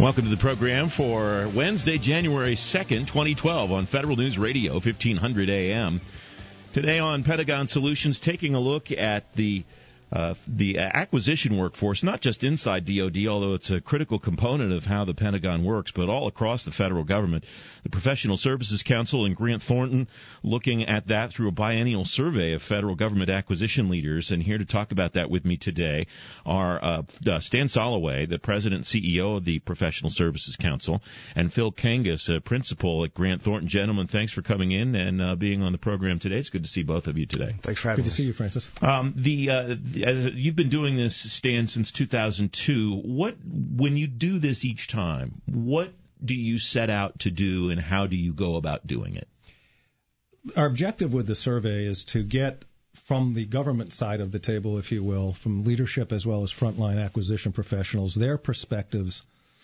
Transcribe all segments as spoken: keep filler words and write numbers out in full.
Welcome to the program for Wednesday, January second, twenty twelve on Federal News Radio, fifteen hundred A M. Today on Pentagon Solutions, taking a look at the uh, the acquisition workforce, not just inside D O D, although it's a critical component of how the Pentagon works, but all across the federal government. The Professional Services Council and Grant Thornton looking at that through a biennial survey of federal government acquisition leaders. And here to talk about that with me today are uh, uh, Stan Soloway, the president and C E O of the Professional Services Council, and Phil Kangas, a principal at Grant Thornton. Gentlemen, thanks for coming in and uh, being on the program today. It's good to see both of you today. Thanks for having us. Good to see you, Francis. Um, the, uh, the as you've been doing this, Stan, since two thousand two. What, when you do this each time, what do you set out to do, and how do you go about doing it? Our objective with the survey is to get from the government side of the table, if you will, from leadership as well as frontline acquisition professionals, their perspectives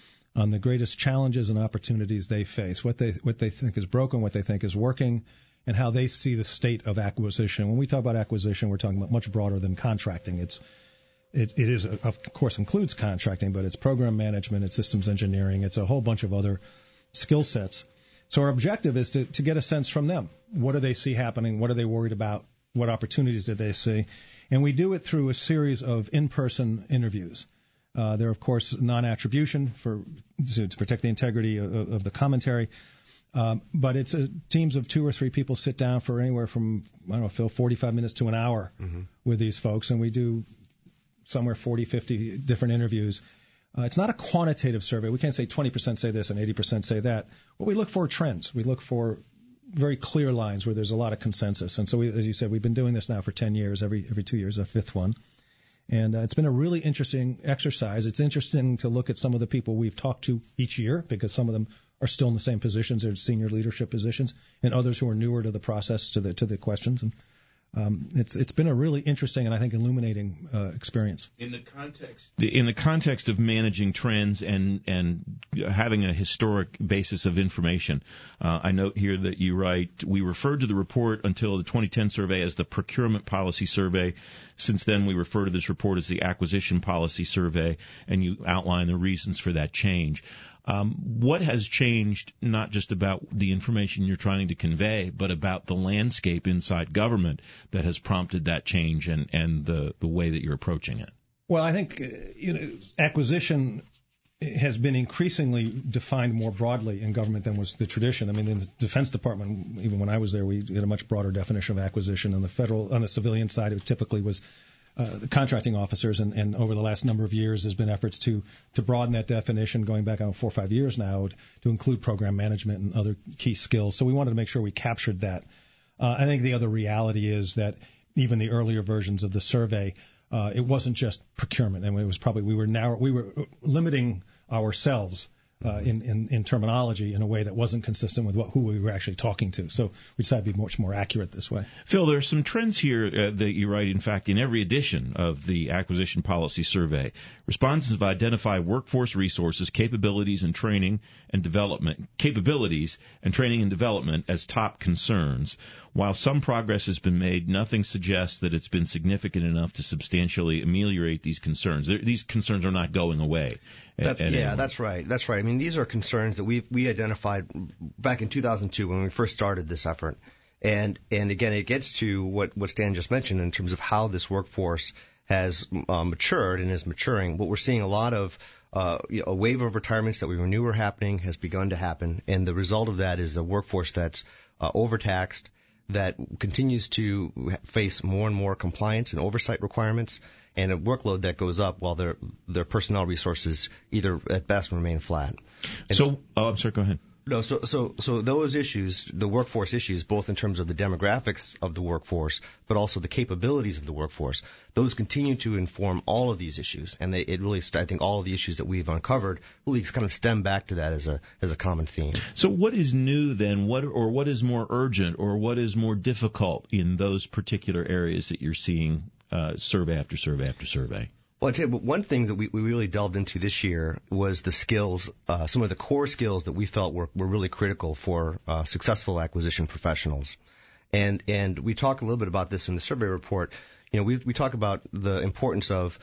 on the greatest challenges and opportunities they face, what they what they think is broken, what they think is working, and how they see the state of acquisition. When we talk about acquisition, we're talking about much broader than contracting. It's It, it is, of course, includes contracting, but it's program management, it's systems engineering, it's a whole bunch of other skill sets. So our objective is to, to get a sense from them. What do they see happening? What are they worried about? What opportunities did they see? And we do it through a series of in-person interviews. Uh, they're, of course, non-attribution for to, to protect the integrity of, of the commentary. Um, but it's a, teams of two or three people sit down for anywhere from, I don't know, Phil, forty-five minutes to an hour mm-hmm. with these folks, and we do somewhere forty, fifty different interviews. Uh, it's not a quantitative survey. We can't say twenty percent say this and eighty percent say that. What we look for are trends. We look for very clear lines where there's a lot of consensus. And so, we, as you said, we've been doing this now for ten years, every every two years, a fifth one. And uh, it's been a really interesting exercise. It's interesting to look at some of the people we've talked to each year, because some of them are still in the same positions, they're senior leadership positions, and others who are newer to the process, to the to the questions. And Um, it's it's been a really interesting and I think illuminating uh, experience. In the context, in the context of managing trends and and having a historic basis of information, uh, I note here that you write, we referred to the report until the twenty ten survey as the Procurement Policy Survey. Since then, we refer to this report as the Acquisition Policy Survey, and you outline the reasons for that change. Um, what has changed, not just about the information you're trying to convey, but about the landscape inside government that has prompted that change and, and the, the way that you're approaching it? Well, I think uh, you know, acquisition has been increasingly defined more broadly in government than was the tradition. I mean, in the Defense Department, even when I was there, we had a much broader definition of acquisition. On the federal, on the civilian side, it typically was Uh, the contracting officers, and, and over the last number of years, there's been efforts to to broaden that definition, going back on four or five years now, to include program management and other key skills. So we wanted to make sure we captured that. Uh, I think the other reality is that even the earlier versions of the survey, uh, it wasn't just procurement, and it was probably we were now we were limiting ourselves Uh, in, in, in terminology in a way that wasn't consistent with what, who we were actually talking to. So we decided to be much more accurate this way. Phil, there are some trends here uh, that you write, in fact, in every edition of the Acquisition Policy Survey. Respondents have identified workforce resources, capabilities, and training and development, capabilities and training and development as top concerns. While some progress has been made, nothing suggests that it's been significant enough to substantially ameliorate these concerns. They're, these concerns are not going away. That, at, at yeah, anyone. that's right. That's right. I mean, these are concerns that we we identified back in two thousand two when we first started this effort. And and again, it gets to what, what Stan just mentioned in terms of how this workforce has uh, matured and is maturing. What we're seeing a lot of uh, you know, a wave of retirements that we knew were happening has begun to happen. And the result of that is a workforce that's uh, overtaxed, that continues to face more and more compliance and oversight requirements, and a workload that goes up while their their personnel resources either at best remain flat. And so, oh, I'm sorry, go ahead. No, so so so those issues, the workforce issues, both in terms of the demographics of the workforce, but also the capabilities of the workforce, those continue to inform all of these issues, and they, it really, I think, all of the issues that we've uncovered really kind of stem back to that as a as a common theme. So, what is new then? What or what is more urgent, or what is more difficult in those particular areas that you're seeing uh, survey after survey after survey? Well, I tell you, but one thing that we, we really delved into this year was the skills, uh, some of the core skills that we felt were, were really critical for uh, successful acquisition professionals. And and we talk a little bit about this in the survey report. You know, we we talk about the importance of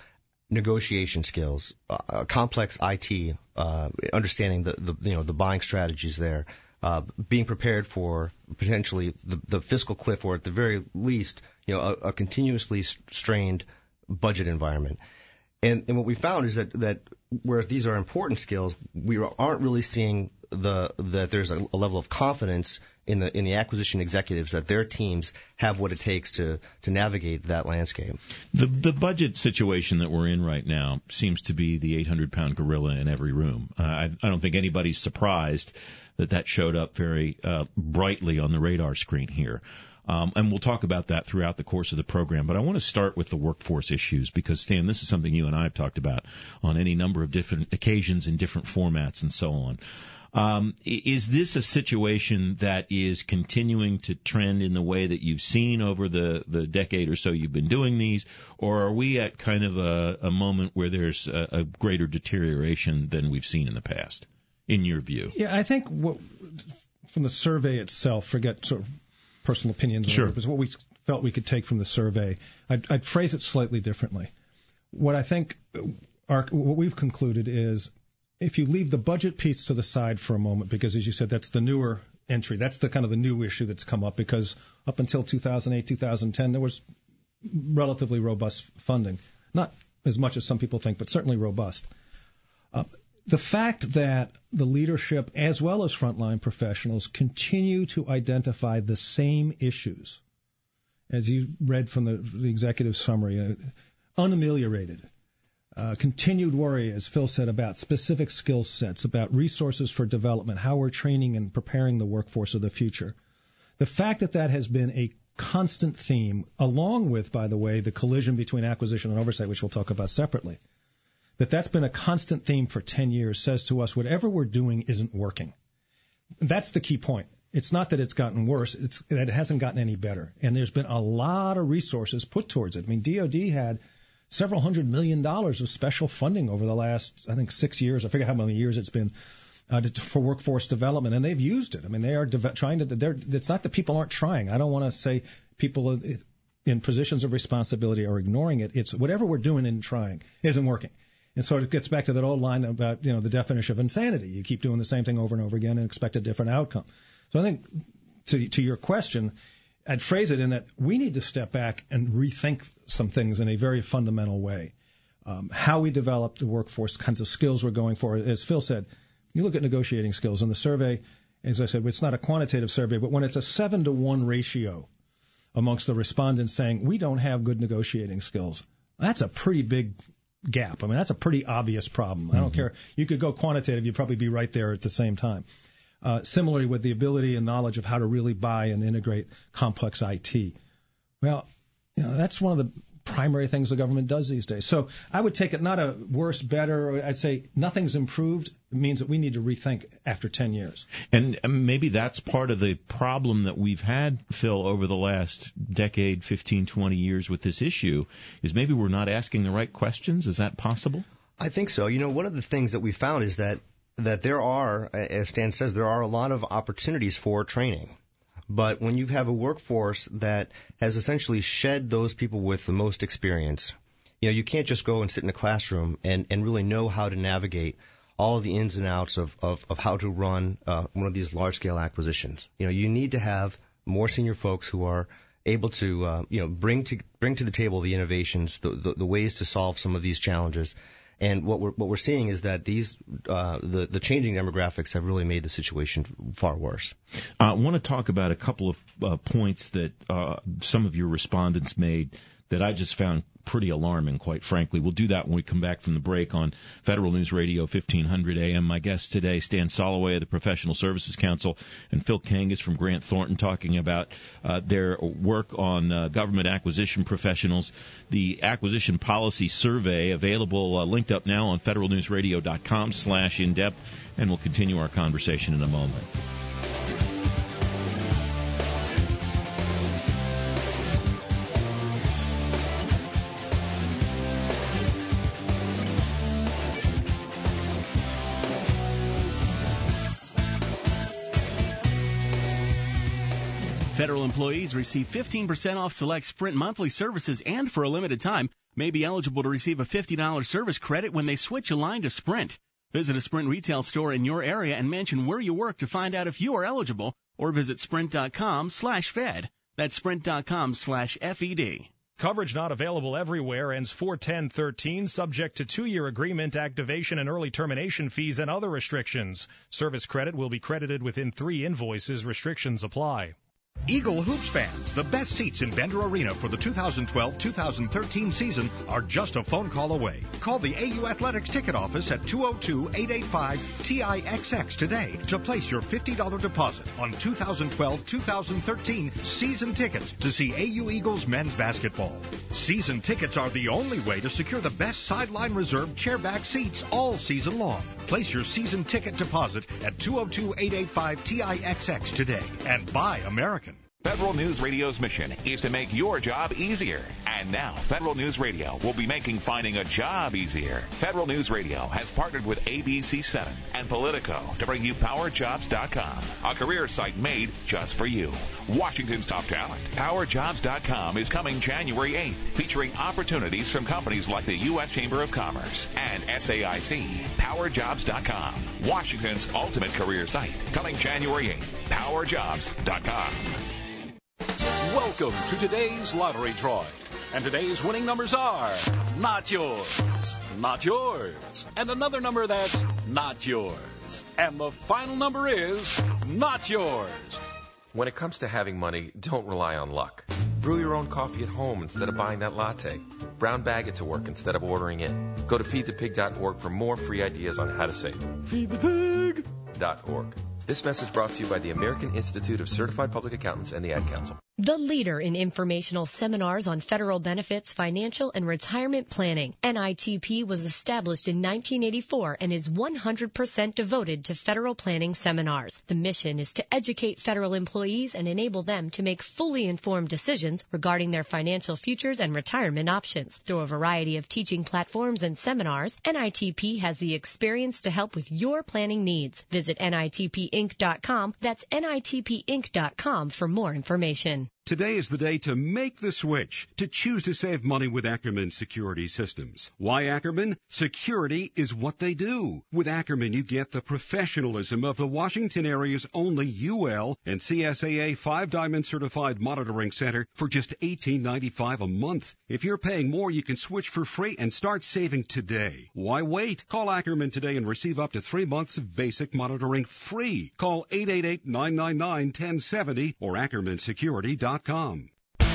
negotiation skills, uh, complex I T, uh, understanding the, the you know the buying strategies there, uh, being prepared for potentially the, the fiscal cliff, or at the very least, you know, a, a continuously strained budget environment. And, and what we found is that, that whereas these are important skills, we aren't really seeing the that there's a, a level of confidence in the in the acquisition executives that their teams have what it takes to to navigate that landscape. The the budget situation that we're in right now seems to be the eight hundred pound gorilla in every room. Uh, I, I don't think anybody's surprised that that showed up very uh, brightly on the radar screen here. Um, and we'll talk about that throughout the course of the program. But I want to start with the workforce issues because, Stan, this is something you and I have talked about on any number of different occasions in different formats and so on. Um, is this a situation that is continuing to trend in the way that you've seen over the, the decade or so you've been doing these, or are we at kind of a, a moment where there's a, a greater deterioration than we've seen in the past, in your view? Yeah, I think what, from the survey itself, forget sort of personal opinions, sure. But what we felt we could take from the survey, I'd, I'd phrase it slightly differently. What I think, our, what we've concluded is, if you leave the budget piece to the side for a moment, because as you said, that's the newer entry, that's the kind of the new issue that's come up, because up until two thousand eight, two thousand ten, there was relatively robust funding. Not as much as some people think, but certainly robust. Uh, the fact that the leadership, as well as frontline professionals, continue to identify the same issues, as you read from the, the executive summary, uh, unameliorated. Uh, continued worry, as Phil said, about specific skill sets, about resources for development, how we're training and preparing the workforce of the future. The fact that that has been a constant theme, along with, by the way, the collision between acquisition and oversight, which we'll talk about separately, that that's been a constant theme for ten years, says to us whatever we're doing isn't working. That's the key point. It's not that it's gotten worse, it's that it hasn't gotten any better. And there's been a lot of resources put towards it. I mean, D O D had several hundred million dollars of special funding over the last, I think, six years. I forget how many years it's been uh, to, for workforce development, and they've used it. I mean, they are de- trying to. They're, it's not that people aren't trying. I don't want to say people in positions of responsibility are ignoring it. It's whatever we're doing and trying isn't working. And so it gets back to that old line about, you know, the definition of insanity. You keep doing the same thing over and over again and expect a different outcome. So I think to to your question, I'd phrase it in that we need to step back and rethink some things in a very fundamental way. Um, how we develop the workforce, kinds of skills we're going for. As Phil said, you look at negotiating skills in the survey. As I said, it's not a quantitative survey, but when it's a seven to one ratio amongst the respondents saying we don't have good negotiating skills, that's a pretty big gap. I mean, that's a pretty obvious problem. I don't mm-hmm. care. You could go quantitative. You'd probably be right there at the same time. Uh, similarly, with the ability and knowledge of how to really buy and integrate complex I T. Well, you know, that's one of the primary things the government does these days. So I would take it not a worse, better. I'd say nothing's improved. It means that we need to rethink after ten years. And maybe that's part of the problem that we've had, Phil, over the last decade, fifteen, twenty years with this issue, is maybe we're not asking the right questions. Is that possible? I think so. You know, one of the things that we found is that that there are, as Stan says, there are a lot of opportunities for training. But when you have a workforce that has essentially shed those people with the most experience, you know, you can't just go and sit in a classroom and, and really know how to navigate all of the ins and outs of, of, of how to run uh, one of these large-scale acquisitions. You know, you need to have more senior folks who are able to, uh, you know, bring to bring to the table the innovations, the, the, the ways to solve some of these challenges. And what we're what we're seeing is that these uh, the the changing demographics have really made the situation far worse. I want to talk about a couple of uh, points that uh, some of your respondents made that I just found pretty alarming, quite frankly. We'll do that when we come back from the break on Federal News Radio fifteen hundred A M. My guests today, Stan Soloway of the Professional Services Council and Phil Kangas from Grant Thornton, talking about uh, their work on uh, government acquisition professionals. The Acquisition Policy Survey, available, uh, linked up now on federalnewsradio.com slash in-depth, and we'll continue our conversation in a moment. Federal employees receive fifteen percent off select Sprint monthly services and for a limited time may be eligible to receive a fifty dollars service credit when they switch a line to Sprint. Visit a Sprint retail store in your area and mention where you work to find out if you are eligible, or visit sprint.com slash fed. That's sprint.com slash FED. Coverage not available everywhere ends four ten thirteen, subject to two-year agreement, activation, and early termination fees and other restrictions. Service credit will be credited within three invoices. Restrictions apply. Eagle Hoops fans, the best seats in Bender Arena for the two thousand twelve two thousand thirteen season are just a phone call away. Call the A U Athletics ticket office at two oh two, eight eight five, T I X X today to place your fifty dollars deposit on two thousand twelve two thousand thirteen season tickets to see A U Eagles men's basketball. Season tickets are the only way to secure the best sideline reserved chairback seats all season long. Place your season ticket deposit at two oh two, eight eight five, T I X X today and buy American. Federal News Radio's mission is to make your job easier. And now, Federal News Radio will be making finding a job easier. Federal News Radio has partnered with A B C seven and Politico to bring you power jobs dot com, a career site made just for you. Washington's top talent. power jobs dot com is coming January eighth, featuring opportunities from companies like the U S Chamber of Commerce and S A I C. power jobs dot com, Washington's ultimate career site, coming January eighth. power jobs dot com. Welcome to today's lottery drawing. And today's winning numbers are not yours, not yours, and another number that's not yours. And the final number is not yours. When it comes to having money, don't rely on luck. Brew your own coffee at home instead of buying that latte. Brown bag it to work instead of ordering it. Go to feed the pig dot org for more free ideas on how to save. feed the pig dot org. This message brought to you by the American Institute of Certified Public Accountants and the Ad Council. The leader in informational seminars on federal benefits, financial, and retirement planning. N I T P was established in nineteen eighty-four and is one hundred percent devoted to federal planning seminars. The mission is to educate federal employees and enable them to make fully informed decisions regarding their financial futures and retirement options. Through a variety of teaching platforms and seminars, N I T P has the experience to help with your planning needs. Visit N I T P Inc dot com. That's N I T P Inc dot com for more information. Today is the day to make the switch, to choose to save money with Ackerman Security Systems. Why Ackerman? Security is what they do. With Ackerman, you get the professionalism of the Washington area's only U L and C S A A five-diamond certified monitoring center for just eighteen ninety-five a month. If you're paying more, you can switch for free and start saving today. Why wait? Call Ackerman today and receive up to three months of basic monitoring free. Call eight eight eight, nine nine nine, one oh seven oh or ackerman security dot com.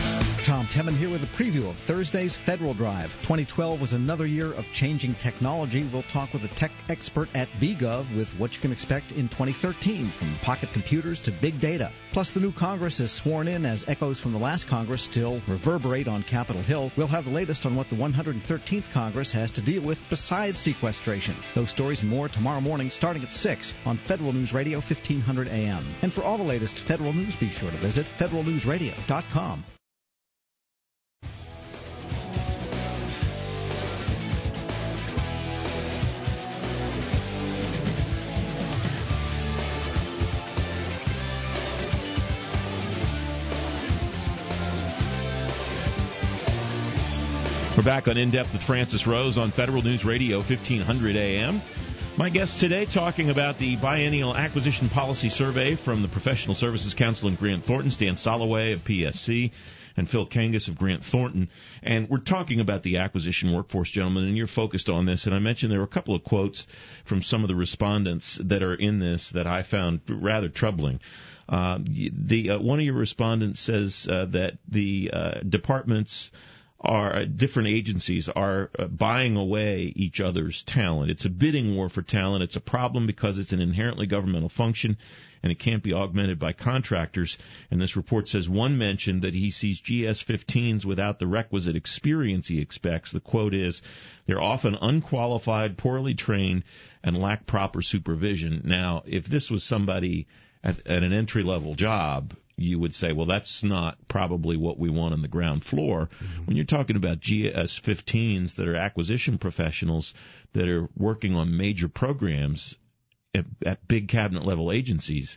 Tom Temin here with a preview of Thursday's Federal Drive. twenty twelve was another year of changing technology. We'll talk with a tech expert at VGov with what you can expect in twenty thirteen, from pocket computers to big data. Plus, the new Congress is sworn in as echoes from the last Congress still reverberate on Capitol Hill. We'll have the latest on what the one hundred thirteenth Congress has to deal with besides sequestration. Those stories and more tomorrow morning starting at six on Federal News Radio fifteen hundred A M. And for all the latest Federal News, be sure to visit federal news radio dot com. We're back on In Depth with Francis Rose on Federal News Radio fifteen hundred A M. My guest today talking about the Biennial Acquisition Policy Survey from the Professional Services Council in Grant Thornton, Stan Soloway of P S C, and Phil Kangas of Grant Thornton. And we're talking about the acquisition workforce, gentlemen, and you're focused on this. And I mentioned there were a couple of quotes from some of the respondents that are in this that I found rather troubling. Uh, the uh, one of your respondents says uh, that the uh, departments are different agencies are uh, buying away each other's talent. It's a bidding war for talent. It's a problem because it's an inherently governmental function, and it can't be augmented by contractors. And this report says one mentioned that he sees G S fifteens without the requisite experience he expects. The quote is, they're often unqualified, poorly trained, and lack proper supervision. Now, if this was somebody at, at an entry-level job, you would say, well, that's not probably what we want on the ground floor. Mm-hmm. When you're talking about G S fifteens that are acquisition professionals that are working on major programs at, at big cabinet level agencies,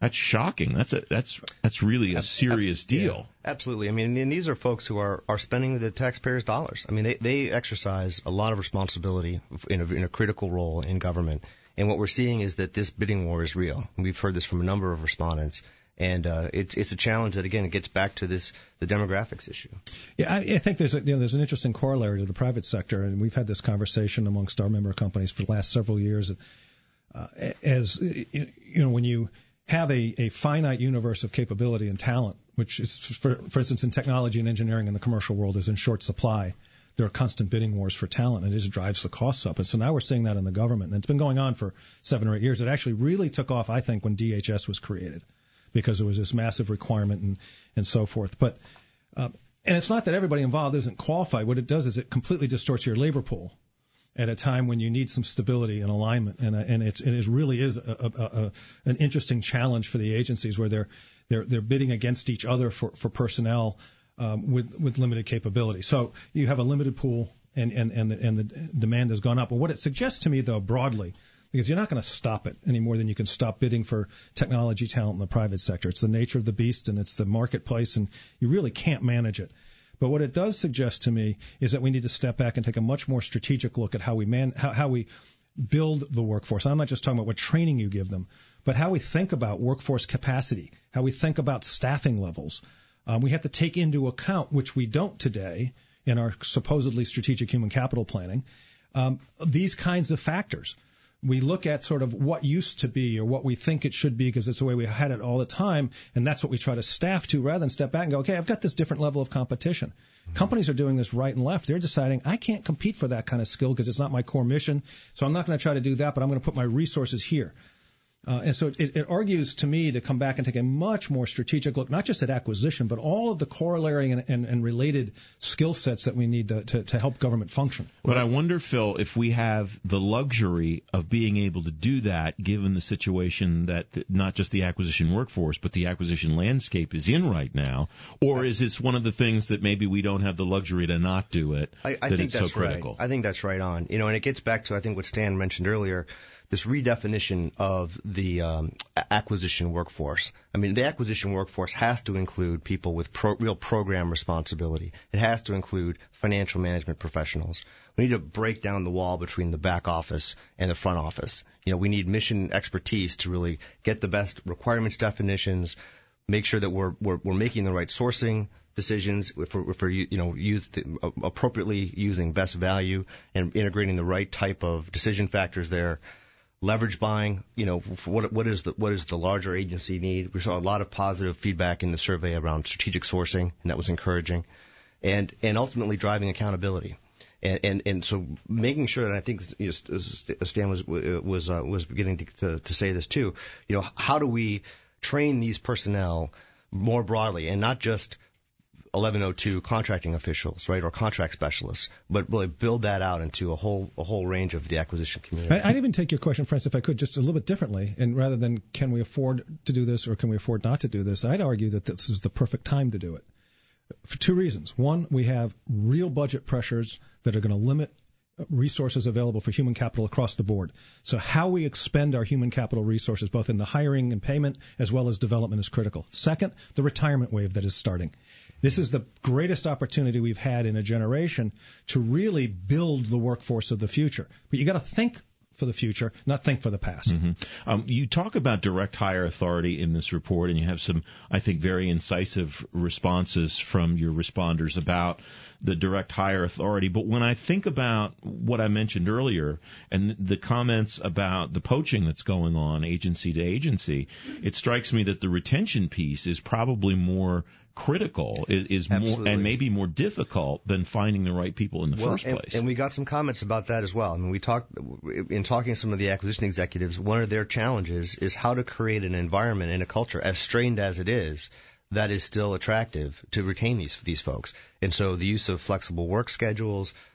That's shocking. That's a that's that's really a serious deal. Yeah, absolutely. I mean, and these are folks who are, are spending the taxpayers' dollars. I mean, they, they exercise a lot of responsibility in a, in a critical role in government. And what we're seeing is that this bidding war is real. And we've heard this from a number of respondents. And uh, it's it's a challenge that, again, it gets back to this the demographics issue. Yeah, I, I think there's a, you know, there's an interesting corollary to the private sector, and we've had this conversation amongst our member companies for the last several years. Uh, as you know, when you have a, a finite universe of capability and talent, which is, for, for instance, in technology and engineering in the commercial world is in short supply. There are constant bidding wars for talent, and it just drives the costs up. And so now we're seeing that in the government, and it's been going on for seven or eight years. It actually really took off, I think, when D H S was created, because there was this massive requirement and, and so forth. But uh, and it's not that everybody involved isn't qualified. What it does is it completely distorts your labor pool at a time when you need some stability and alignment, and uh, and it's, it is really is a, a, a, an interesting challenge for the agencies where they're they're they're bidding against each other for for personnel um, with with limited capability. So you have a limited pool, and and and the, and the demand has gone up. But what it suggests to me, though, broadly, because you're not going to stop it any more than you can stop bidding for technology talent in the private sector. It's the nature of the beast, and it's the marketplace, and you really can't manage it. But what it does suggest to me is that we need to step back and take a much more strategic look at how we man, how, how we build the workforce. I'm not just talking about what training you give them, but how we think about workforce capacity, how we think about staffing levels. Um, we have to take into account, which we don't today in our supposedly strategic human capital planning, um, these kinds of factors. We look at sort of what used to be or what we think it should be because it's the way we had it all the time, and that's what we try to staff to rather than step back and go, okay, I've got this different level of competition. Mm-hmm. Companies are doing this right and left. They're deciding, I can't compete for that kind of skill because it's not my core mission, so I'm not going to try to do that, but I'm going to put my resources here. Uh, and so it, it argues to me to come back and take a much more strategic look, not just at acquisition, but all of the corollary and, and, and related skill sets that we need to, to, to help government function. But I wonder, Phil, if we have the luxury of being able to do that, given the situation that not just the acquisition workforce, but the acquisition landscape is in right now, or is this one of the things that maybe we don't have the luxury to not do it, I, I that think it's that's so critical? Right. I think that's right on. You know, and it gets back to, I think, what Stan mentioned earlier, this redefinition of the um, acquisition workforce. I mean, the acquisition workforce has to include people with pro- real program responsibility. It has to include financial management professionals. We need to break down the wall between the back office and the front office. You know, we need mission expertise to really get the best requirements definitions, make sure that we're we're, we're making the right sourcing decisions, if we're, if we're you know use the, uh, appropriately using best value and integrating the right type of decision factors there. Leverage buying, you know, what what is the what is the larger agency need? We saw a lot of positive feedback in the survey around strategic sourcing, and that was encouraging, and and ultimately driving accountability, and and, and so making sure that I think you know, Stan was was uh, was beginning to, to to say this too. You know, how do we train these personnel more broadly and not just eleven oh two contracting officials, right, or contract specialists, but really build that out into a whole a whole range of the acquisition community. I'd even take your question, Francis, if I could, just a little bit differently, and rather than can we afford to do this or can we afford not to do this, I'd argue that this is the perfect time to do it for two reasons. One, we have real budget pressures that are going to limit resources available for human capital across the board. So how we expend our human capital resources, both in the hiring and payment as well as development, is critical. Second, the retirement wave that is starting. This is the greatest opportunity we've had in a generation to really build the workforce of the future. But you got to think for the future, not think for the past. Mm-hmm. Um, you talk about direct hire authority in this report, and you have some, I think, very incisive responses from your responders about the direct hire authority. But when I think about what I mentioned earlier and the comments about the poaching that's going on agency to agency, it strikes me that the retention piece is probably more critical, is more and maybe more difficult than finding the right people in the well, first and, place. And we got some comments about that as well. I mean, we talked in talking to some of the acquisition executives. One of their challenges is how to create an environment and a culture, as strained as it is, that is still attractive to retain these these folks. And so the use of flexible work schedules,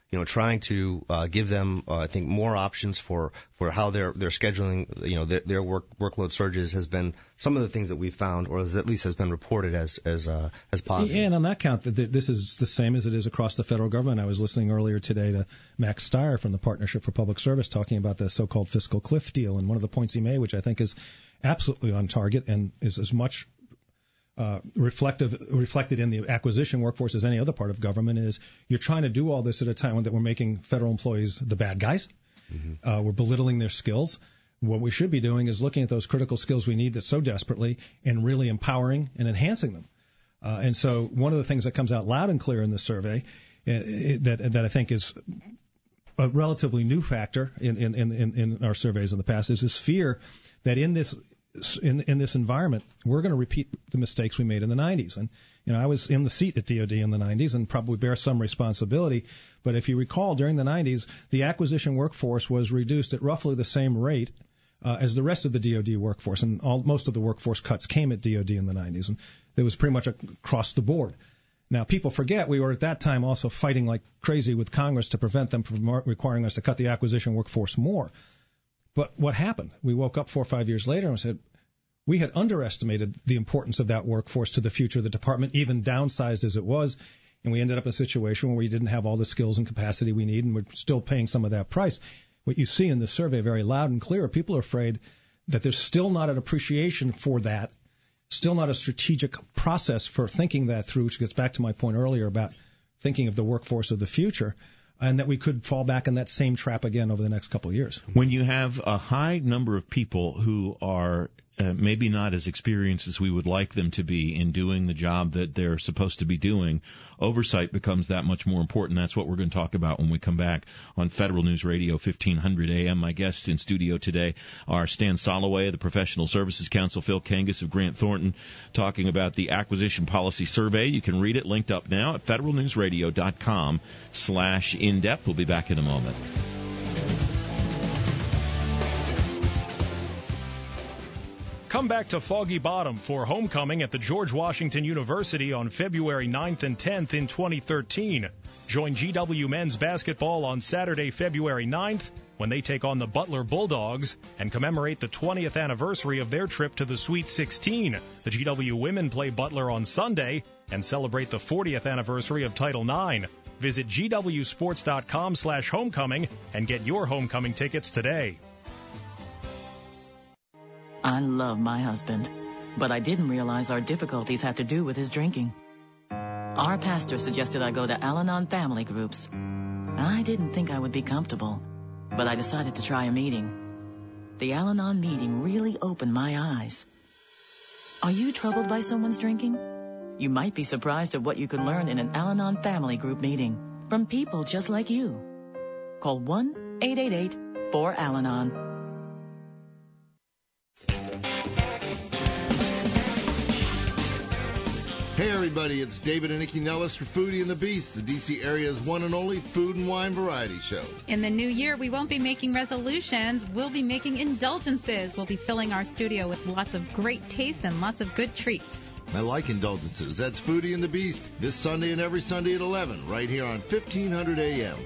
you know, trying to uh, give them, uh, I think, more options for, for how they're they're scheduling, you know, their, their work workload surges has been some of the things that we've found, or at least has been reported as as uh, as positive. Yeah, and on that count, this is the same as it is across the federal government. I was listening earlier today to Max Steyer from the Partnership for Public Service talking about the so-called fiscal cliff deal, and one of the points he made, which I think is absolutely on target and is as much Uh, reflective, reflected in the acquisition workforce as any other part of government, is you're trying to do all this at a time that we're making federal employees the bad guys. Mm-hmm. Uh, we're belittling their skills. What we should be doing is looking at those critical skills we need that so desperately and really empowering and enhancing them. Uh, and so one of the things that comes out loud and clear in this survey uh, it, that that I think is a relatively new factor in, in, in, in our surveys in the past is this fear that in this In, in this environment, we're going to repeat the mistakes we made in the nineties. And, you know, I was in the seat at D O D in the nineties and probably bear some responsibility. But if you recall, during the nineties, the acquisition workforce was reduced at roughly the same rate uh, as the rest of the D O D workforce. And all, most of the workforce cuts came at D O D in the nineties. And it was pretty much across the board. Now, people forget we were at that time also fighting like crazy with Congress to prevent them from requiring us to cut the acquisition workforce more. But what happened? We woke up four or five years later and said, we had underestimated the importance of that workforce to the future of the department, even downsized as it was, and we ended up in a situation where we didn't have all the skills and capacity we need, and we're still paying some of that price. What you see in the survey very loud and clear, people are afraid that there's still not an appreciation for that, still not a strategic process for thinking that through, which gets back to my point earlier about thinking of the workforce of the future, and that we could fall back in that same trap again over the next couple of years. When you have a high number of people who are Uh, maybe not as experienced as we would like them to be in doing the job that they're supposed to be doing, oversight becomes that much more important. That's what we're going to talk about when we come back on Federal News Radio fifteen hundred A M. My guests in studio today are Stan Soloway of the Professional Services Council, Phil Kangas of Grant Thornton, talking about the Acquisition Policy Survey. You can read it linked up now at federalnewsradio.com slash in-depth. We'll be back in a moment. Come back to Foggy Bottom for homecoming at the George Washington University on February ninth and tenth in twenty thirteen. Join G W men's basketball on Saturday, February ninth, when they take on the Butler Bulldogs and commemorate the twentieth anniversary of their trip to the Sweet sixteen. The G W women play Butler on Sunday and celebrate the fortieth anniversary of Title nine. Visit G W sports dot com slash homecoming and get your homecoming tickets today. I love my husband, but I didn't realize our difficulties had to do with his drinking. Our pastor suggested I go to Al-Anon family groups. I didn't think I would be comfortable, but I decided to try a meeting. The Al-Anon meeting really opened my eyes. Are you troubled by someone's drinking? You might be surprised at what you can learn in an Al-Anon family group meeting from people just like you. Call one eight eight eight four Al Anon. Hey everybody, it's David and Nikki Nellis for Foodie and the Beast, the D C area's one and only food and wine variety show. In the new year, we won't be making resolutions, we'll be making indulgences. We'll be filling our studio with lots of great tastes and lots of good treats. I like indulgences. That's Foodie and the Beast, this Sunday and every Sunday at eleven, right here on fifteen hundred A M.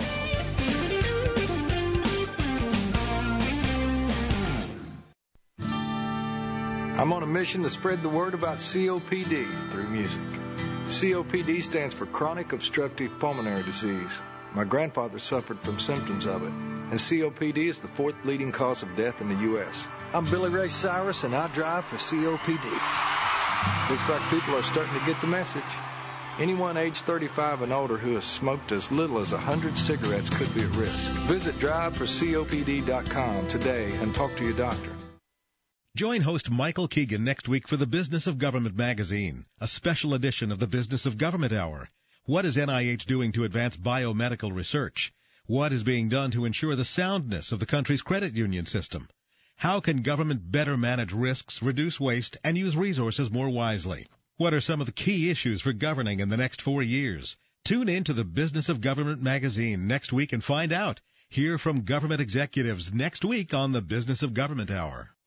I'm on a mission to spread the word about C O P D through music. C O P D stands for Chronic Obstructive Pulmonary Disease. My grandfather suffered from symptoms of it, and C O P D is the fourth leading cause of death in the U S I'm Billy Ray Cyrus, and I drive for C O P D. Looks like people are starting to get the message. Anyone age thirty-five and older who has smoked as little as one hundred cigarettes could be at risk. Visit drive for C O P D dot com today and talk to your doctor. Join host Michael Keegan next week for the Business of Government magazine, a special edition of the Business of Government Hour. What is N I H doing to advance biomedical research? What is being done to ensure the soundness of the country's credit union system? How can government better manage risks, reduce waste, and use resources more wisely? What are some of the key issues for governing in the next four years? Tune in to the Business of Government magazine next week and find out. Hear from government executives next week on the Business of Government Hour.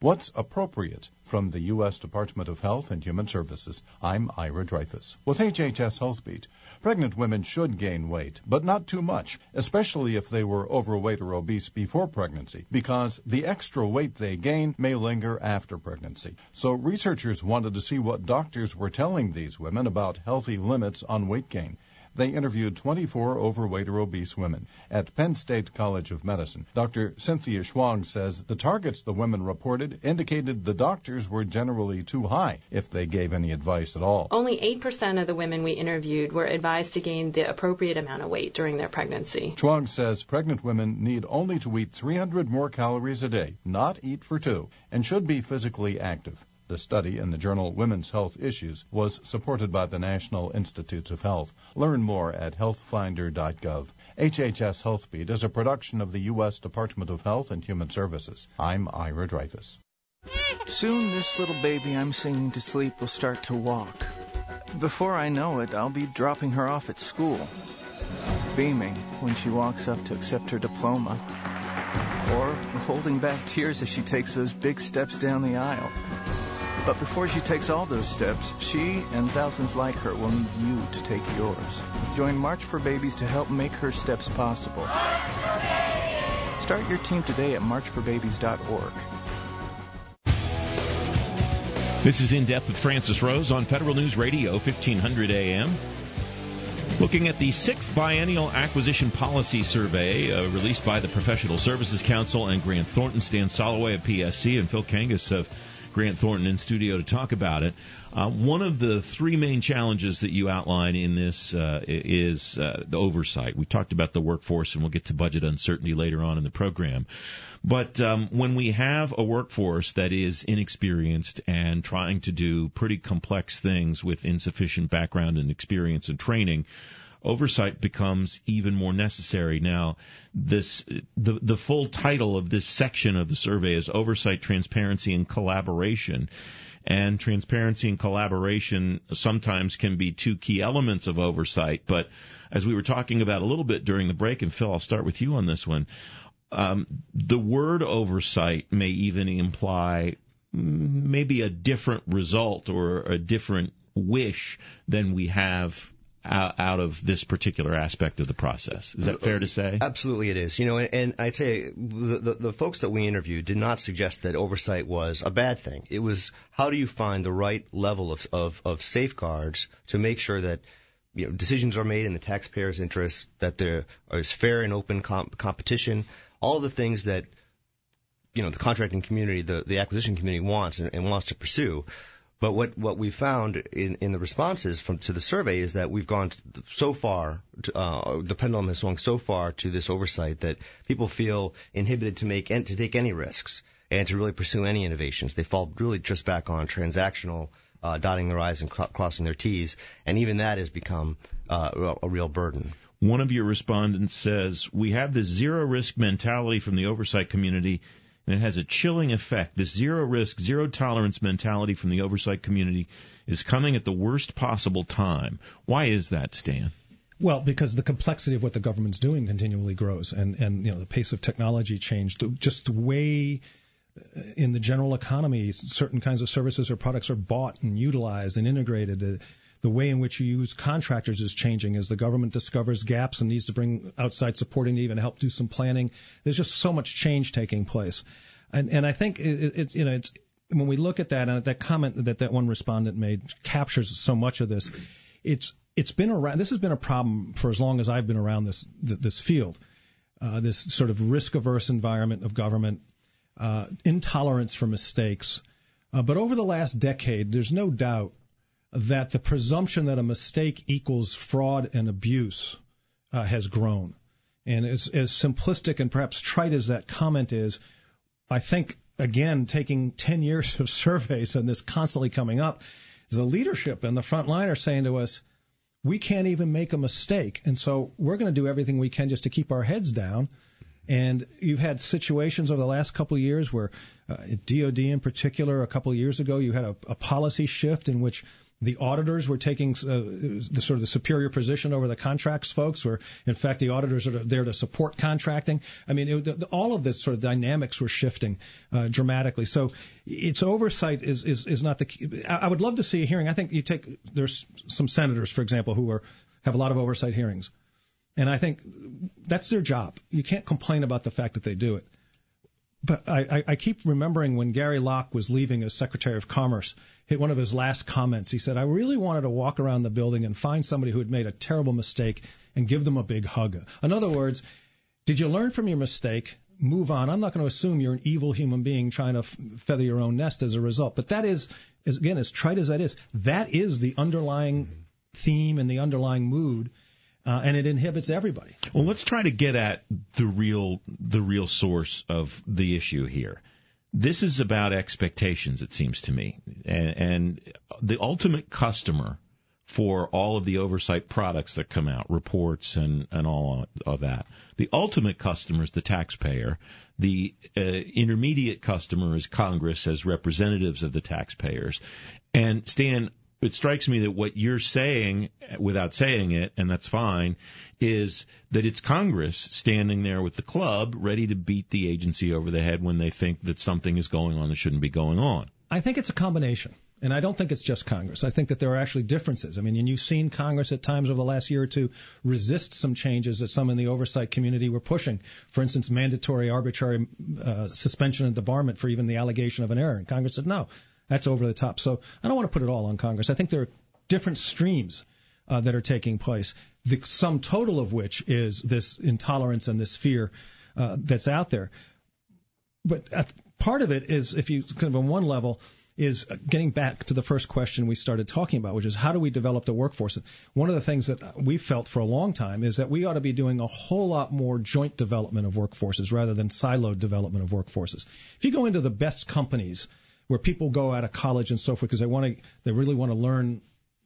What's appropriate? From the U S Department of Health and Human Services, I'm Ira Dreyfus. With H H S Health Beat, pregnant women should gain weight, but not too much, especially if they were overweight or obese before pregnancy, because the extra weight they gain may linger after pregnancy. So researchers wanted to see what doctors were telling these women about healthy limits on weight gain. They interviewed twenty-four overweight or obese women. At Penn State College of Medicine, Doctor Cynthia Schwang says the targets the women reported indicated the doctors were generally too high, if they gave any advice at all. Only eight percent of the women we interviewed were advised to gain the appropriate amount of weight during their pregnancy. Schwang says pregnant women need only to eat three hundred more calories a day, not eat for two, and should be physically active. The study in the journal Women's Health Issues was supported by the National Institutes of Health. Learn more at health finder dot gov. H H S Health Beat is a production of the U S Department of Health and Human Services. I'm Ira Dreyfus. Soon this little baby I'm singing to sleep will start to walk. Before I know it, I'll be dropping her off at school, beaming when she walks up to accept her diploma, or holding back tears as she takes those big steps down the aisle. But before she takes all those steps, she and thousands like her will need you to take yours. Join March for Babies to help make her steps possible. Start your team today at march for babies dot org. This is In Depth with Francis Rose on Federal News Radio, fifteen hundred A M. Looking at the sixth Biennial Acquisition Policy Survey uh, released by the Professional Services Council and Grant Thornton. Stan Soloway of P S C and Phil Kangas of Grant Thornton in studio to talk about it. Uh, one of the three main challenges that you outline in this uh, is uh, the oversight. We talked about the workforce, and we'll get to budget uncertainty later on in the program. But um, when we have a workforce that is inexperienced and trying to do pretty complex things with insufficient background and experience and training, oversight becomes even more necessary. Now, this the the full title of this section of the survey is Oversight, Transparency, and Collaboration. And transparency and collaboration sometimes can be two key elements of oversight. But as we were talking about a little bit during the break, and Phil, I'll start with you on this one, um, the word oversight may even imply maybe a different result or a different wish than we have out of this particular aspect of the process. Is that fair to say? Absolutely it is. You know, and, and I tell you, the, the, the folks that we interviewed did not suggest that oversight was a bad thing. It was, how do you find the right level of, of, of safeguards to make sure that, you know, decisions are made in the taxpayer's interest, that there is fair and open comp- competition, all of the things that, you know, the contracting community, the, the acquisition community wants and, and wants to pursue. But what, what we found in, in the responses from to the survey is that we've gone so far, to, uh, the pendulum has swung so far to this oversight that people feel inhibited to make to take any risks and to really pursue any innovations. They fall really just back on transactional, uh, dotting their I's and cro- crossing their T's, and even that has become uh, a real burden. One of your respondents says, we have this zero-risk mentality from the oversight community, and it has a chilling effect. This zero-risk, zero-tolerance mentality from the oversight community is coming at the worst possible time. Why is that, Stan? Well, because the complexity of what the government's doing continually grows, and, and you know, the pace of technology change, the, just the way in the general economy certain kinds of services or products are bought and utilized and integrated. Uh, the way in which you use contractors is changing as the government discovers gaps and needs to bring outside support in to even help do some planning. There's just so much change taking place. And, and I think it, it's, you know, it's, when we look at that, and that comment that that one respondent made captures so much of this. It's, it's been around, this has been a problem for as long as I've been around this, this field. Uh, this sort of risk-averse environment of government, uh, intolerance for mistakes. Uh, but over the last decade, there's no doubt that the presumption that a mistake equals fraud and abuse uh, has grown. And as, as simplistic and perhaps trite as that comment is, I think, again, taking ten years of surveys and this constantly coming up, the leadership and the front line are saying to us, we can't even make a mistake. And so we're going to do everything we can just to keep our heads down. And you've had situations over the last couple of years where, uh, at D O D in particular, a couple of years ago, you had a, a policy shift in which The auditors were taking uh, the sort of the superior position over the contracts folks, where in fact the auditors are there to support contracting. I mean, it, the, all of this sort of dynamics were shifting uh, dramatically. So its oversight is, is, is not the key. I would love to see a hearing. I think you take, there's some senators, for example, who are have a lot of oversight hearings. And I think that's their job. You can't complain about the fact that they do it. But I, I keep remembering when Gary Locke was leaving as Secretary of Commerce, hit one of his last comments. He said, I really wanted to walk around the building and find somebody who had made a terrible mistake and give them a big hug. In other words, did you learn from your mistake? Move on. I'm not going to assume you're an evil human being trying to f- feather your own nest as a result. But that is, is, again, as trite as that is, that is the underlying theme and the underlying mood. Uh, and it inhibits everybody. Well, let's try to get at the real the real source of the issue here. This is about expectations, it seems to me, and, and the ultimate customer for all of the oversight products that come out, reports and, and all of that. The ultimate customer is the taxpayer. The uh, intermediate customer is Congress as representatives of the taxpayers. And Stan, it strikes me that what you're saying, without saying it, and that's fine, is that it's Congress standing there with the club ready to beat the agency over the head when they think that something is going on that shouldn't be going on. I think it's a combination. And I don't think it's just Congress. I think that there are actually differences. I mean, and you've seen Congress at times over the last year or two resist some changes that some in the oversight community were pushing. For instance, mandatory arbitrary uh, suspension and debarment for even the allegation of an error. And Congress said, no, that's over the top. So I don't want to put it all on Congress. I think there are different streams uh, that are taking place, the sum total of which is this intolerance and this fear uh, that's out there. But uh, part of it is, if you kind of on one level, is getting back to the first question we started talking about, which is how do we develop the workforce? One of the things that we felt for a long time is that we ought to be doing a whole lot more joint development of workforces rather than siloed development of workforces. If you go into the best companies where people go out of college and so forth because they want to, they really want to learn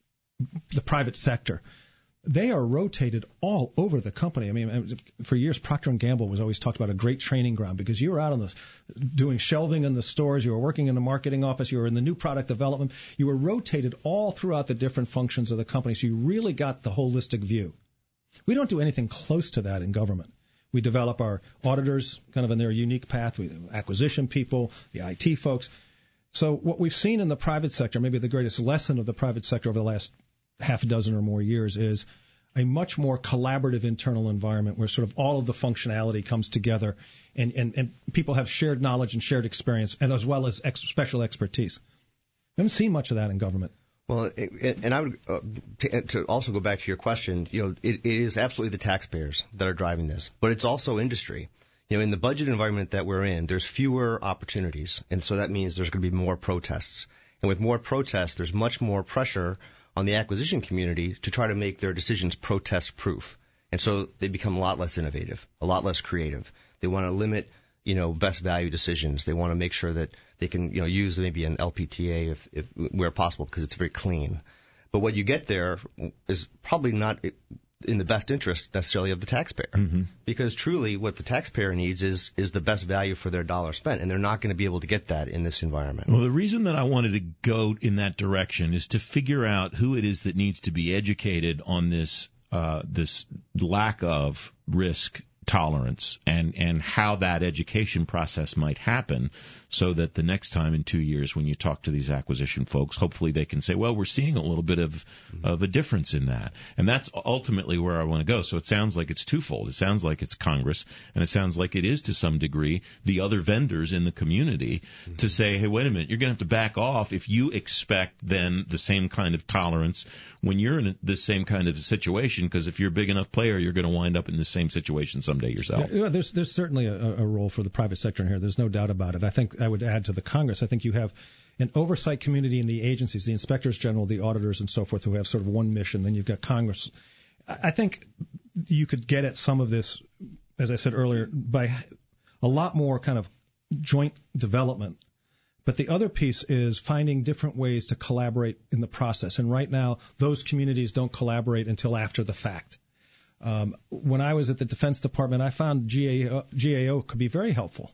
the private sector, they are rotated all over the company. I mean, for years, Procter and Gamble was always talked about a great training ground because you were out on the doing shelving in the stores, you were working in the marketing office, you were in the new product development, you were rotated all throughout the different functions of the company, so you really got the holistic view. We don't do anything close to that in government. We develop our auditors kind of in their unique path, we acquisition people, the I T folks. So what we've seen in the private sector, maybe the greatest lesson of the private sector over the last half a dozen or more years, is a much more collaborative internal environment where sort of all of the functionality comes together and, and, and people have shared knowledge and shared experience and as well as ex- special expertise. I haven't seen much of that in government. Well, it, and I would uh, to, to also go back to your question, you know, it, it is absolutely the taxpayers that are driving this, but it's also industry. You know, in the budget environment that we're in, there's fewer opportunities, and so that means there's going to be more protests. And with more protests, there's much more pressure on the acquisition community to try to make their decisions protest-proof. And so they become a lot less innovative, a lot less creative. They want to limit, you know, best value decisions. They want to make sure that they can, you know, use maybe an L P T A if, if where possible because it's very clean. But what you get there is probably not in the best interest necessarily of the taxpayer. Mm-hmm. Because truly what the taxpayer needs is is the best value for their dollar spent, and they're not going to be able to get that in this environment. Well, the reason that I wanted to go in that direction is to figure out who it is that needs to be educated on this uh, this lack of risk tolerance and, and how that education process might happen so that the next time in two years when you talk to these acquisition folks, hopefully they can say, well, we're seeing a little bit of, of a difference in that. And that's ultimately where I want to go. So it sounds like it's twofold. It sounds like it's Congress, and it sounds like it is to some degree the other vendors in the community mm-hmm. to say, hey, wait a minute, you're going to have to back off if you expect then the same kind of tolerance when you're in this same kind of situation, because if you're a big enough player, you're going to wind up in the same situation someday yourself. Yeah, there's there's certainly a, a role for the private sector in here. There's no doubt about it. I think I would add to the Congress, I think you have an oversight community in the agencies, the inspectors general, the auditors, and so forth, who have sort of one mission. Then you've got Congress. I think you could get at some of this, as I said earlier, by a lot more kind of joint development. But the other piece is finding different ways to collaborate in the process. And right now, those communities don't collaborate until after the fact. Um, when I was at the Defense Department, I found G A O, G A O could be very helpful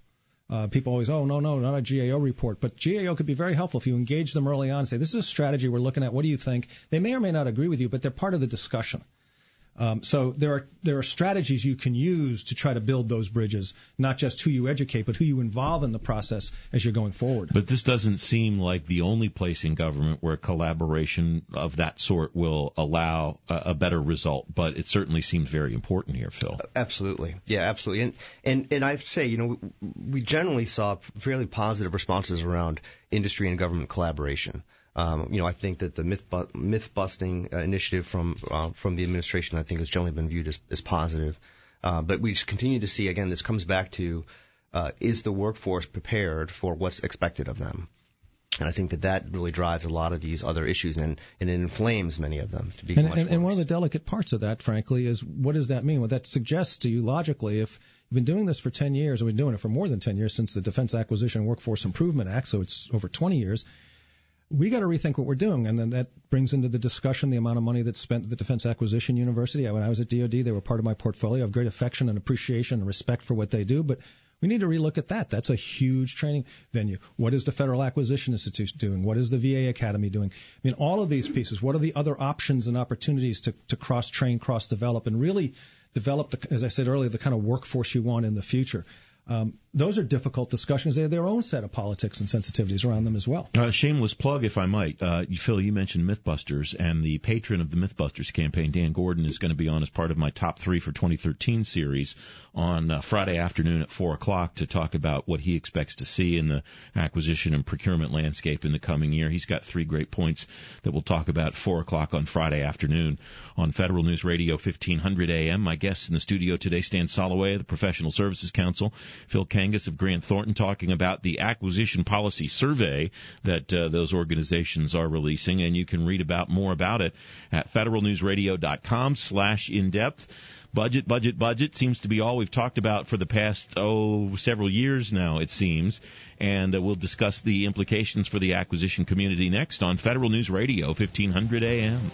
Uh, people always, oh, no, no, not a G A O report. But G A O could be very helpful if you engage them early on and say, this is a strategy we're looking at. What do you think? They may or may not agree with you, but they're part of the discussion. Um, so there are there are strategies you can use to try to build those bridges, not just who you educate, but who you involve in the process as you're going forward. But this doesn't seem like the only place in government where collaboration of that sort will allow a, a better result. But it certainly seems very important here, Phil. Absolutely. Yeah, absolutely. And and and I say, you know, we generally saw fairly positive responses around industry and government collaboration. Um, you know, I think that the myth bu- myth busting uh, initiative from uh, from the administration, I think, has generally been viewed as, as positive. Uh, but we continue to see, again, this comes back to uh, is the workforce prepared for what's expected of them? And I think that that really drives a lot of these other issues, and, and it inflames many of them to be and, much and, worse. and one of the delicate parts of that, frankly, is what does that mean? What that suggests to you logically, if you've been doing this for ten years, or we've been doing it for more than ten years since the Defense Acquisition and Workforce Improvement Act, so it's over twenty years, we got to rethink what we're doing, and then that brings into the discussion the amount of money that's spent at the Defense Acquisition University. When I was at D O D, they were part of my portfolio. I have great affection and appreciation and respect for what they do, but we need to relook at that. That's a huge training venue. What is the Federal Acquisition Institute doing? What is the V A Academy doing? I mean, all of these pieces, what are the other options and opportunities to, to cross-train, cross-develop, and really develop, the, as I said earlier, the kind of workforce you want in the future? Um, those are difficult discussions. They have their own set of politics and sensitivities around them as well. Uh, shameless plug, if I might. Uh, Phil, you mentioned Mythbusters, and the patron of the Mythbusters campaign, Dan Gordon, is going to be on as part of my Top Three for twenty thirteen series on uh, Friday afternoon at four o'clock to talk about what he expects to see in the acquisition and procurement landscape in the coming year. He's got three great points that we'll talk about at four o'clock on Friday afternoon on Federal News Radio fifteen hundred A M. My guests in the studio today, Stan Soloway of the Professional Services Council, Phil Kangas of Grant Thornton, talking about the acquisition policy survey that uh, those organizations are releasing, and you can read about more about it at federalnewsradio.com slash in-depth. Budget, budget, budget seems to be all we've talked about for the past, oh, several years now, it seems. And uh, we'll discuss the implications for the acquisition community next on Federal News Radio, fifteen hundred A M.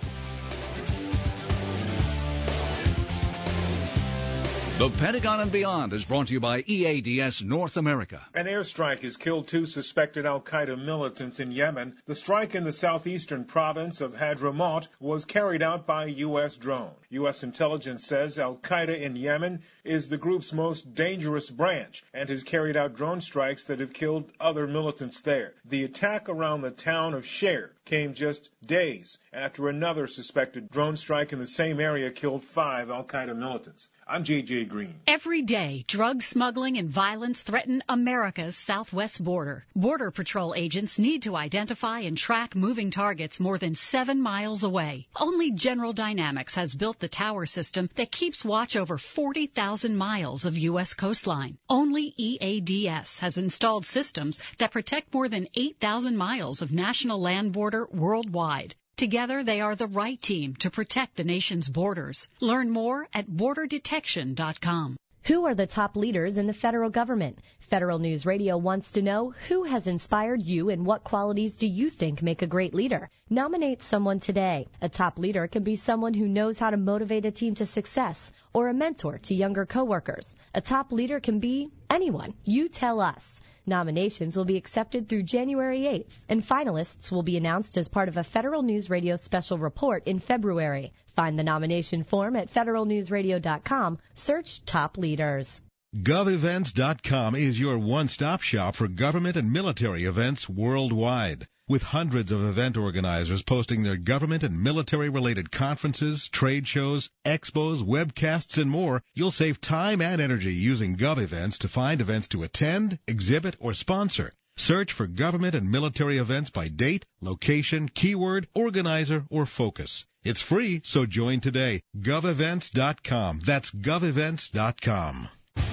The Pentagon and Beyond is brought to you by E A D S North America. An airstrike has killed two suspected al-Qaeda militants in Yemen. The strike in the southeastern province of Hadramaut was carried out by a U S drone. U S intelligence says al-Qaeda in Yemen is the group's most dangerous branch and has carried out drone strikes that have killed other militants there. The attack around the town of Sher came just days after another suspected drone strike in the same area killed five al-Qaeda militants. I'm J J Green. Every day, drug smuggling and violence threaten America's southwest border. Border Patrol agents need to identify and track moving targets more than seven miles away. Only General Dynamics has built the tower system that keeps watch over forty thousand miles of U S coastline. Only E A D S has installed systems that protect more than eight thousand miles of national land border worldwide. Together, they are the right team to protect the nation's borders. Learn more at border detection dot com. Who are the top leaders in the federal government? Federal News Radio wants to know who has inspired you and what qualities do you think make a great leader? Nominate someone today. A top leader can be someone who knows how to motivate a team to success or a mentor to younger coworkers. A top leader can be anyone. You tell us. Nominations will be accepted through January eighth, and finalists will be announced as part of a Federal News Radio special report in February. Find the nomination form at federal news radio dot com. Search Top Leaders. gov events dot com is your one-stop shop for government and military events worldwide. With hundreds of event organizers posting their government and military-related conferences, trade shows, expos, webcasts, and more, you'll save time and energy using GovEvents to find events to attend, exhibit, or sponsor. Search for government and military events by date, location, keyword, organizer, or focus. It's free, so join today. gov events dot com. That's gov events dot com.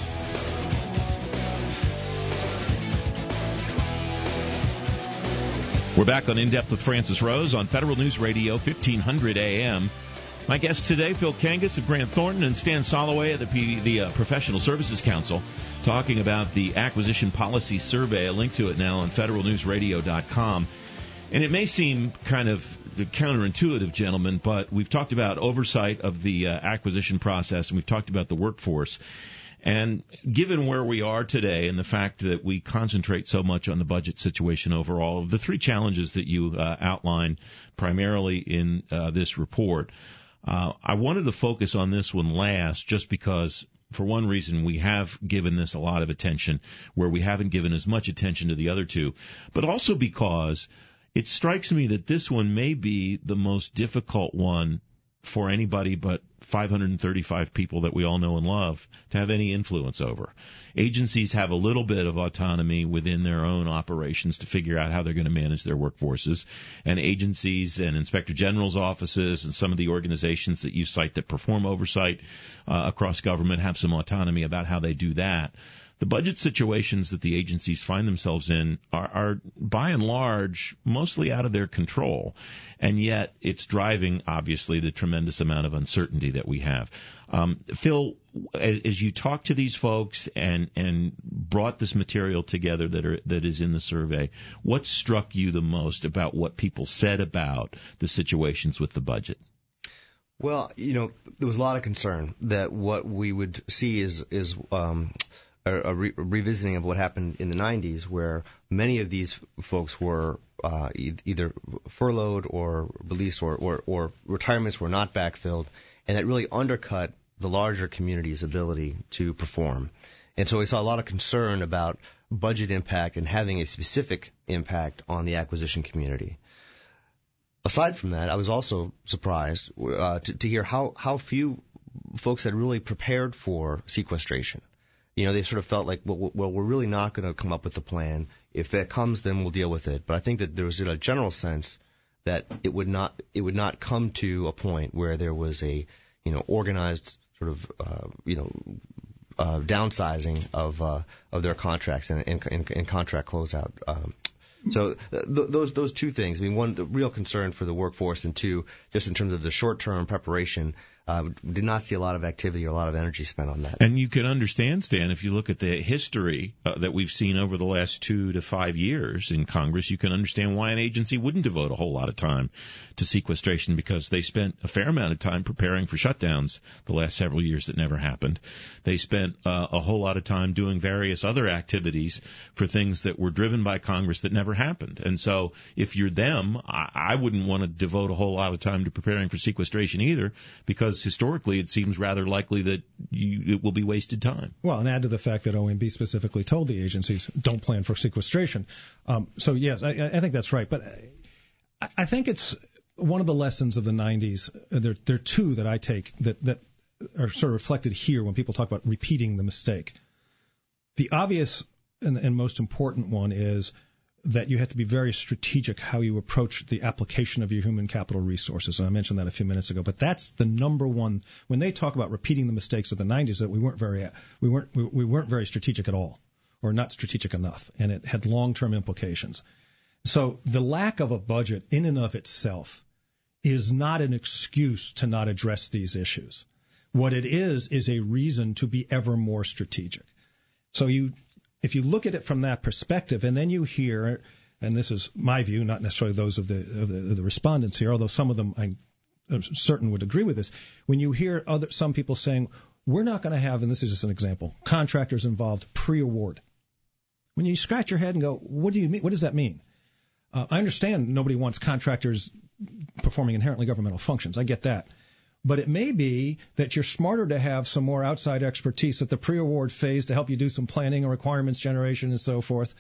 We're back on In Depth with Francis Rose on Federal News Radio, fifteen hundred A M. My guests today, Phil Kangas of Grant Thornton and Stan Soloway of the, P- the uh, Professional Services Council, talking about the Acquisition Policy Survey. A link to it now on federal news radio dot com. And it may seem kind of counterintuitive, gentlemen, but we've talked about oversight of the uh, acquisition process, and we've talked about the workforce. And given where we are today and the fact that we concentrate so much on the budget situation overall, the three challenges that you uh, outline primarily in uh, this report, uh, I wanted to focus on this one last just because, for one reason, we have given this a lot of attention where we haven't given as much attention to the other two, but also because it strikes me that this one may be the most difficult one for anybody but five hundred thirty-five people that we all know and love to have any influence over. Agencies have a little bit of autonomy within their own operations to figure out how they're going to manage their workforces. And agencies and inspector general's offices and some of the organizations that you cite that perform oversight uh, across government have some autonomy about how they do that. The budget situations that the agencies find themselves in are, are, by and large, mostly out of their control, and yet it's driving, obviously, the tremendous amount of uncertainty that we have. Um, Phil, as, as you talk to these folks and, and brought this material together that are, that is in the survey, what struck you the most about what people said about the situations with the budget? Well, you know, there was a lot of concern that what we would see is is um, a, a, re- a revisiting of what happened in the nineties, where many of these folks were uh, e- either furloughed or released, or, or, or retirements were not backfilled, and that really undercut the larger community's ability to perform. And so we saw a lot of concern about budget impact and having a specific impact on the acquisition community. Aside from that, I was also surprised uh, to, to hear how, how few folks had really prepared for sequestration. You know, they sort of felt like, well, well we're really not going to come up with a plan. If it comes, then we'll deal with it. But I think that there was a general sense that it would not it would not come to a point where there was a, you know, organized sort of, uh, you know, uh, downsizing of uh, of their contracts and, and, and contract closeout. Um, So th- those those two things. I mean, one, the real concern for the workforce, and two, just in terms of the short-term preparation, uh, did not see a lot of activity or a lot of energy spent on that. And you can understand, Stan, if you look at the history uh, that we've seen over the last two to five years in Congress, you can understand why an agency wouldn't devote a whole lot of time to sequestration, because they spent a fair amount of time preparing for shutdowns the last several years that never happened. They spent uh, a whole lot of time doing various other activities for things that were driven by Congress that never happened. And so if you're them, I, I wouldn't want to devote a whole lot of time to preparing for sequestration either, because historically it seems rather likely that you, it will be wasted time. Well, and add to the fact that O M B specifically told the agencies, don't plan for sequestration. Um, so, yes, I, I think that's right. But I, I think it's one of the lessons of the nineties. There, there are two that I take that, that are sort of reflected here when people talk about repeating the mistake. The obvious and, and most important one is that you have to be very strategic how you approach the application of your human capital resources. And I mentioned that a few minutes ago. But that's the number one. When they talk about repeating the mistakes of the nineties, that we weren't very we weren't we, we weren't very strategic at all, or not strategic enough, and it had long-term implications. So the lack of a budget in and of itself is not an excuse to not address these issues. What it is is a reason to be ever more strategic. So you. If you look at it from that perspective, and then you hear, and this is my view, not necessarily those of the, of the, of the respondents here, although some of them I'm certain would agree with this, when you hear other some people saying, we're not going to have, and this is just an example, contractors involved pre-award. When you scratch your head and go, what do you mean? What does that mean? Uh, I understand nobody wants contractors performing inherently governmental functions. I get that. But it may be that you're smarter to have some more outside expertise at the pre-award phase to help you do some planning and requirements generation and so forth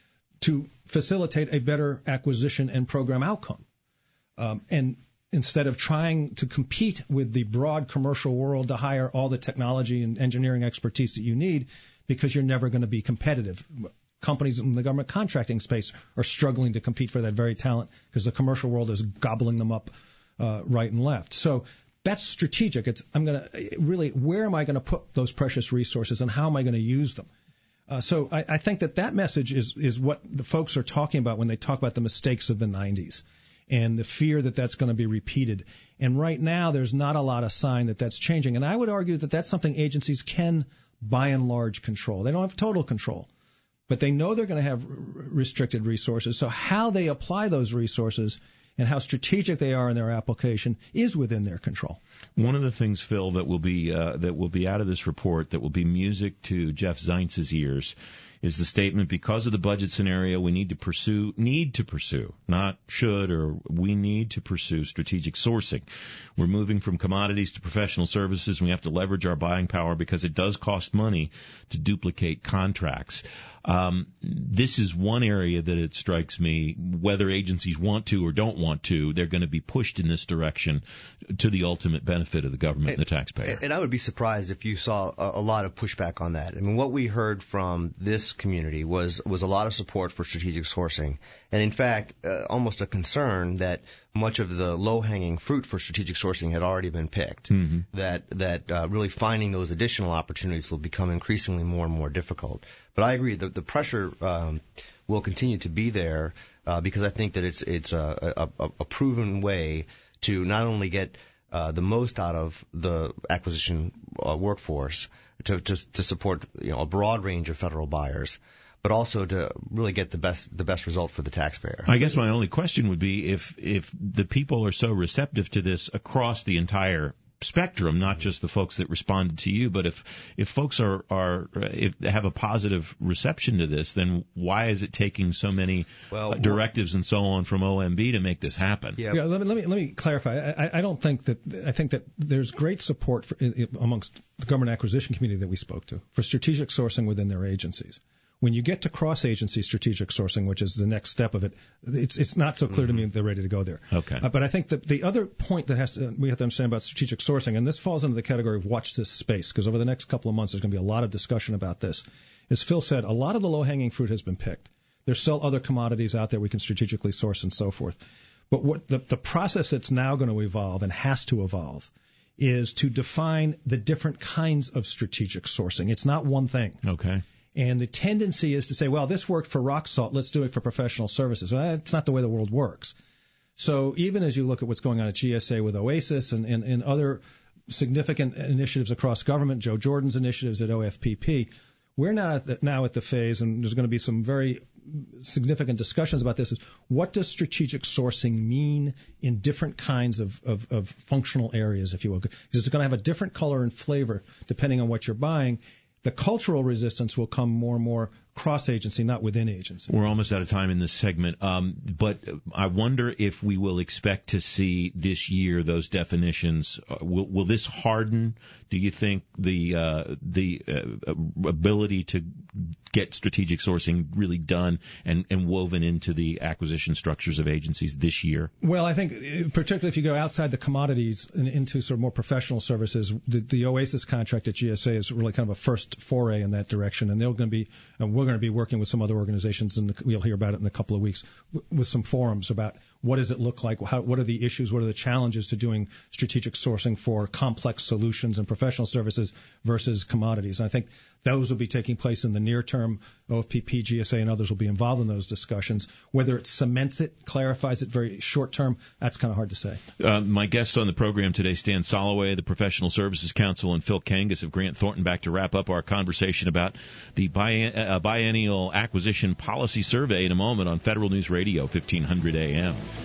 to facilitate a better acquisition and program outcome. Um, and instead of trying to compete with the broad commercial world to hire all the technology and engineering expertise that you need, because you're never going to be competitive. Companies in the government contracting space are struggling to compete for that very talent because the commercial world is gobbling them up uh, right and left. So that's strategic. It's I'm going to really, where am I going to put those precious resources and how am I going to use them? Uh, so I, I think that that message is is what the folks are talking about when they talk about the mistakes of the nineties and the fear that that's going to be repeated. And right now there's not a lot of sign that that's changing. And I would argue that that's something agencies can, by and large, control. They don't have total control, but they know they're going to have r- restricted resources. So how they apply those resources and how strategic they are in their application is within their control. One of the things, Phil, that will be uh, that will be out of this report that will be music to Jeff Zientz's ears is the statement, because of the budget scenario, we need to pursue, need to pursue, not should or we need to pursue strategic sourcing. We're moving from commodities to professional services, and we have to leverage our buying power because it does cost money to duplicate contracts. Um, this is one area that it strikes me, whether agencies want to or don't want to, they're going to be pushed in this direction to the ultimate benefit of the government and, and the taxpayer. And I would be surprised if you saw a, a lot of pushback on that. I mean, what we heard from this community was was a lot of support for strategic sourcing, and in fact, uh, almost a concern that much of the low-hanging fruit for strategic sourcing had already been picked. Mm-hmm. That that uh, really finding those additional opportunities will become increasingly more and more difficult. But I agree that the pressure um, will continue to be there uh, because I think that it's it's a, a, a proven way to not only get uh, the most out of the acquisition uh, workforce to, to to support you know a broad range of federal buyers, but also to really get the best the best result for the taxpayer. I guess my only question would be if if the people are so receptive to this across the entire spectrum, not just the folks that responded to you, but if if folks are are if have a positive reception to this, then why is it taking so many well, uh, directives and so on from O M B to make this happen? Yeah, yeah let me let me let me clarify. I, I don't think that I think that there's great support for, amongst the government acquisition community that we spoke to for strategic sourcing within their agencies. When you get to cross-agency strategic sourcing, which is the next step of it, it's it's not so clear mm-hmm. to me that they're ready to go there. Okay. Uh, but I think that the other point that has to, we have to understand about strategic sourcing, and this falls into the category of watch this space, because over the next couple of months there's going to be a lot of discussion about this. As Phil said, a lot of the low-hanging fruit has been picked. There's still other commodities out there we can strategically source and so forth. But what the, the process that's now going to evolve and has to evolve is to define the different kinds of strategic sourcing. It's not one thing. Okay. And the tendency is to say, well, this worked for rock salt, let's do it for professional services. Well, that's not the way the world works. So even as you look at what's going on at G S A with OASIS and, and, and other significant initiatives across government, Joe Jordan's initiatives at O F P P, we're now at the, now at the phase, and there's going to be some very significant discussions about this, is what does strategic sourcing mean in different kinds of, of, of functional areas, if you will? Because it's going to have a different color and flavor depending on what you're buying. The cultural resistance will come more and more cross-agency, not within agency. We're almost out of time in this segment, um, but I wonder if we will expect to see this year those definitions. Uh, will, will this harden, do you think, the uh, the uh, ability to get strategic sourcing really done and, and woven into the acquisition structures of agencies this year? Well, I think particularly if you go outside the commodities and into sort of more professional services, the, the OASIS contract at G S A is really kind of a first foray in that direction, and they're going to be, and we're going to be working with some other organizations, and we'll hear about it in a couple of weeks, with some forums about what does it look like, how, what are the issues, what are the challenges to doing strategic sourcing for complex solutions and professional services versus commodities. And I think those will be taking place in the near term. O F P P, G S A, and others will be involved in those discussions. Whether it cements it, clarifies it very short term, that's kind of hard to say. Uh, my guests on the program today, Stan Soloway, the Professional Services Council, and Phil Kangas of Grant Thornton, back to wrap up our conversation about the bien- uh, biennial acquisition policy survey in a moment on Federal News Radio, fifteen hundred A M.